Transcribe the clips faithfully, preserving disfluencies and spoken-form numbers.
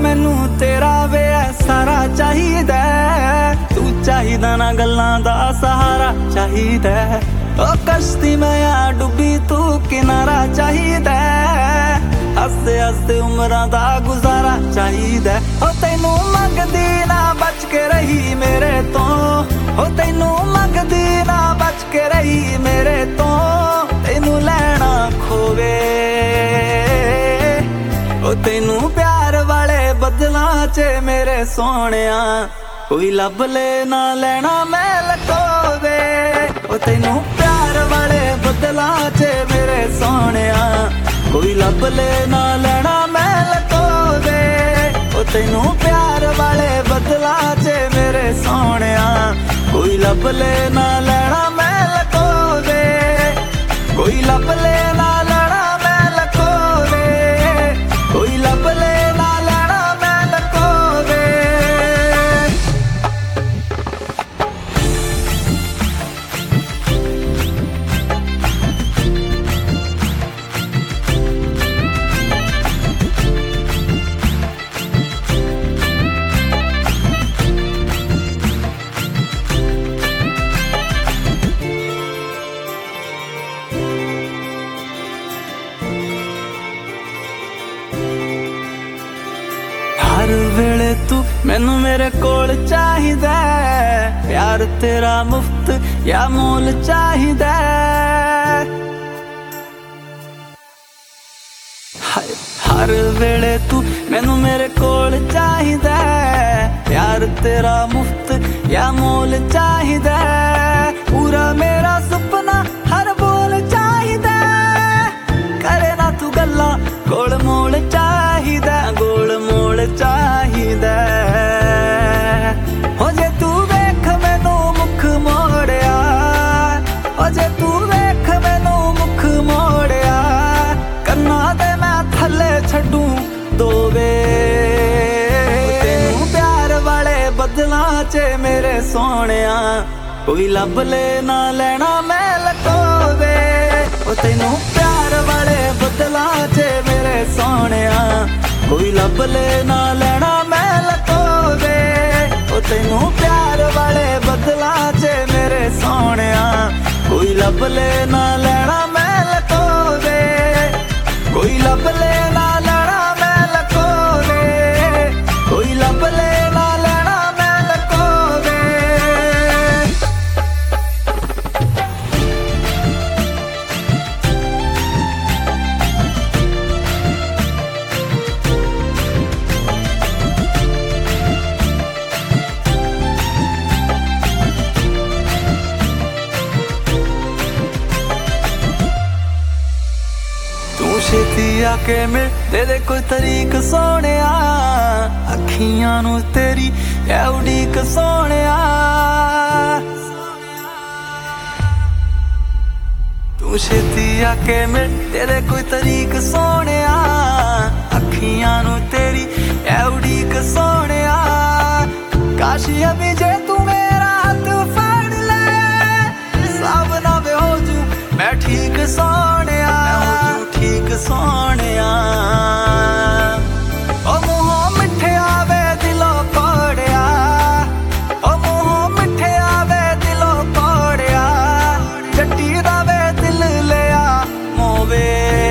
मैनू तेरा वे सारा चाहिदा, तू चाहिदा ना गल्लां दा सहारा चाहिदा। ओ कश्ती मैं आ डुबी तू किनारा चाहिदा, हसदे हसदे उमरां दा गुजारा चाहिदा। ओ तैनू मंगदी ना बच के रही मेरे तो, ओ तैनू मंगदी ना बच के रही मेरे तो, तैनू लैना खोवे ओ तैनू प्यार वाले बदलां च मेरे सोहणिया, कोई लब ले ना लैना मैं लकोवे। ओ तैनू प्यार वाले बदलां च मेरे सोहणिया, कोई लब ले ना लैना मैं लकोवे। ओ तैनू प्यार वाले बदलां च मेरे सोहणिया, कोई लब ले ना लैना मैं लकोवे, कोई लब ले ना लैना मैं लकोवे, कोई लब ले ना लैना मैं लकोवे। हर वेले तू मैनू मेरे कोल चाहिदा, प्यार तेरा मुफ्त या मोल चाहिदा। हर वेले तू मैनू मेरे कोल चाहिदा, प्यार तेरा मुफ्त या मोल चाहिदा। पूरा मेरा सुपना हर बोल चाहिदा, करे ना तू गल्ला गोल मोल चाहिदा, गोल मोल चाहिदा। हो जे तू वेख मैनू मुख मोड़िया, हो जे तू वेख मैनू मुख मोड़िया, कन्ना दे मैं थले छड्डू दोवे। तैनू प्यार वाले बदलां च मेरे सोहणिया, कोई लब ले ना लैना मैं लकोवे। ओ तैनू प्यार वाले बदलां च मेरे सोहणिया, कोई लब ले ना लैना मैं लकोवे। ओ तैनू प्यार वाले बदलां च मेरे सोहणिया, कोई लब ले ना लैना मैं लकोवे, कोई लब ले ना लैना मैं लकोवे, कोई लब ले ना लैना मैं लकोवे। छेती आके मिल दे दे कोई तरीक सोहणिया, अखियां नू तेरी ऐ उड़ीक सोहणिया। तू छेती आके मिल दे दे कोई तरीक सोहणिया, अखियां नू तेरी ऐ उड़ीक सोहणिया। काश अभी जे तू मेरा हाथ फड़ ले, सब ना वे हो जू मैं ठीक सोहणिया, ठीक सोहणिया। ओ मुँहों मिठे आवे दिलों कोड़िया, ओ मुँहों मिठे आवे दिलों कोड़िया, जट्टी दा वे दिल लिया मोवे।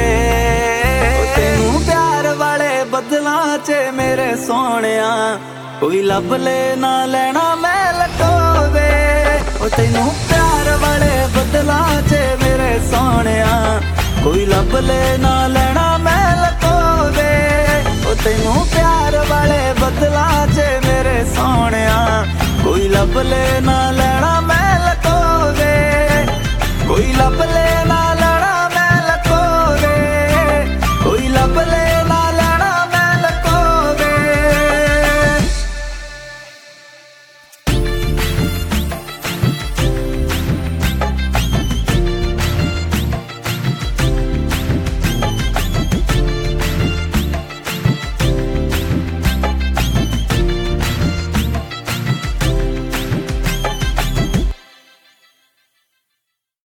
तैनू प्यार वाले बदलां च मेरे सोहणिया, कोई लब ले ना लैना मैं लकोवे। ओ तैनू प्यार वाले बदलां च मेरे सोहणिया, कोई लब ले ना लैना मैं लकोवे। ओ तैनू प्यार वाले बदलां च मेरे सोहणिया, कोई लब ले ना लैना मैं लकोवे, कोई लब ले ना